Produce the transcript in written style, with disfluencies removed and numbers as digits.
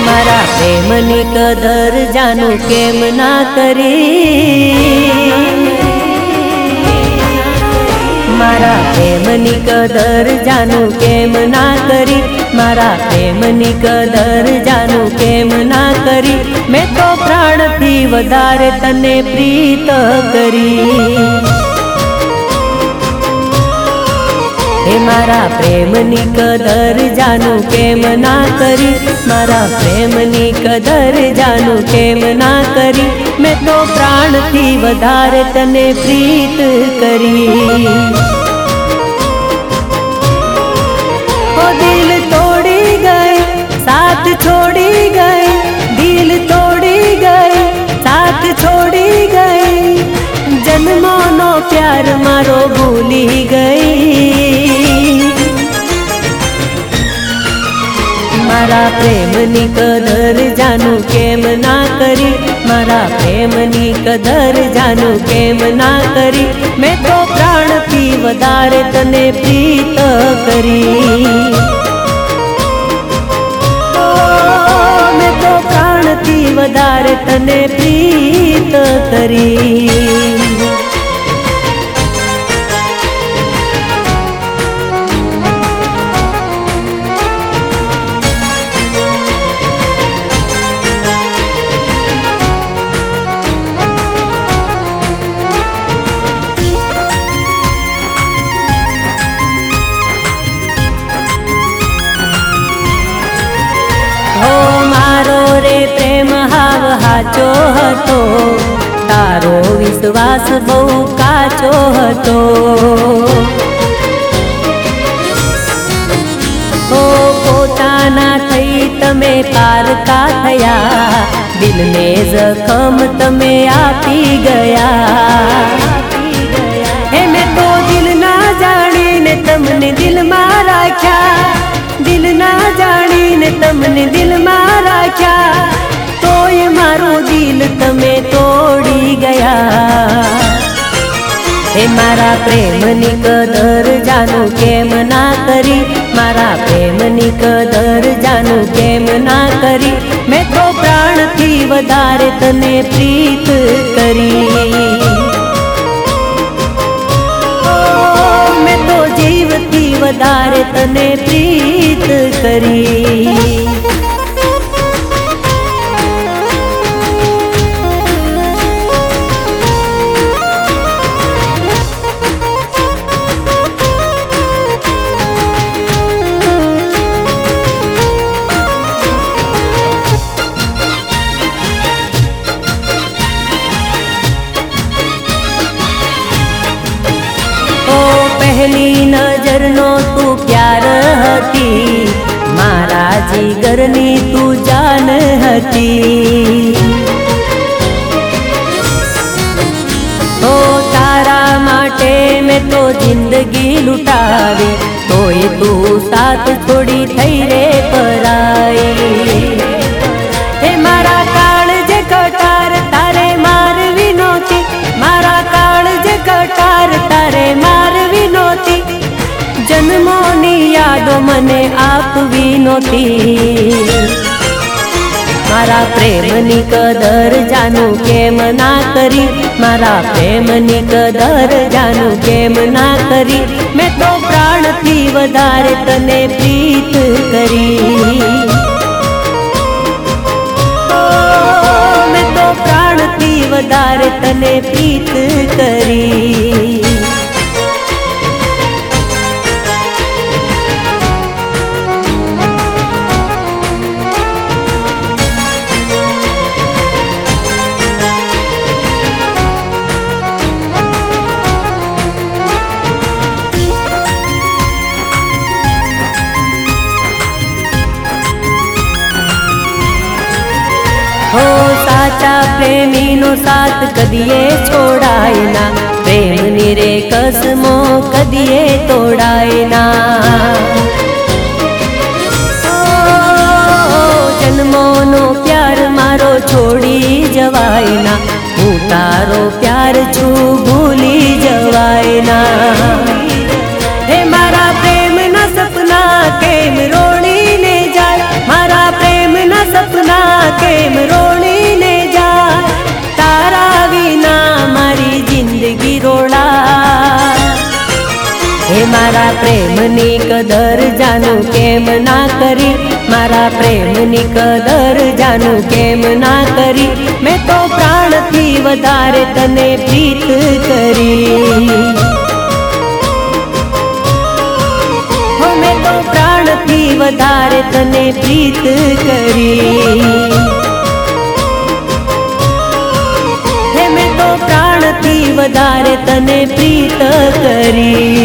મારા પ્રેમની કદર જાનું કેમ ના કરી, મારા પ્રેમની કદર જાનું કેમ ના કરી, મારા પ્રેમની કદર જાનું કેમ ના કરી, મેં તો પ્રાણથી વધારે તને પ્રીત કરી। હે મારા પ્રેમની કદર જાનું કેમ ના કરી, મારા પ્રેમની કદર જાનું કેમ ના કરી, મેં તો પ્રાણથી વધારે તને પ્રીત કરી। ઓ દિલ તોડી ગઈ સાથ છોડી ગઈ, દિલ તોડી ગઈ સાથ છોડી ગઈ, જન્મોનો પ્યાર મારો ભૂલી ગઈ। મારા પ્રેમની કદર જાનું કેમ ના કરી, મારા પ્રેમની કદર જાનું કેમ ના કરી, મેં તો પ્રાણથી વધારે તને પ્રીત કરી। મેં તો પ્રાણથી વધારે તને પ્રીત કરી। સાચો હતો તારો વિશ્વાસ બહુ કાચો હતો, ઓ પોતાના થઈ તમે પારકા થયા, દિલને જખમ તમે આપી ગયા। હે મેં તો દિલ ના જાણીને તમને દિલમાં રાખ્યા, દિલ ના જાણીને તમને દિલમાં રાખ્યા, તોય મારું દિલ તમે તોડી ગયા। હે મારા પ્રેમની કદર જાનું કેમ ના કરી, મારા પ્રેમની કદર જાનું કેમ ના કરી, મેં તો પ્રાણથી વધારે તને પ્રીત કરી। મેં તો જીવથી વધારે તને પ્રીત કરી। પહેલી નજરનો તું પ્યાર હતી, મારા જીગરની તું જાન હતી, ઓ તારા માટે મેં તો જિંદગી લૂંટાવી, તોય તું સાથ છોડી થઈ રે પરાઈ। હે મારા કાળજે કટાર તારે મારવી નહોતી, મારા કાળજે કટાર તારે મારવી નહોતી, જન્મોની યાદો મને આપવી નહોતી। મારા પ્રેમની કદર જાનું કેમ ના કરી, મારા પ્રેમની કદર જાનું કેમ ના કરી, મેં તો પ્રાણથી વધારે તને પ્રીત કરી। મેં તો પ્રાણથી વધારે તને પ્રીત કરી। હો સાચા પ્રેમીનો સાથ કદીએ છોડાય ના, પ્રેમની રે કસમો કદીએ તોડાય ના। જન્મોનો પ્યાર મારો છોડી જવાય ના, હું તારો પ્યાર છું ભૂલી જવાય ના। હે મારા પ્રેમના સપના કેમ રોડીને જાય, મારા પ્રેમના સપના મારા પ્રેમની કદર જાનું કેમ ના કરી, મારા પ્રેમની કદર જાનું કેમ ના કરી, મેં તો પ્રાણથી વધારે તને પ્રીત કરી, હો મેં તો પ્રાણથી વધારે તને પ્રીત કરી, હે મેં તો પ્રાણથી વધારે તને પ્રીત કરી.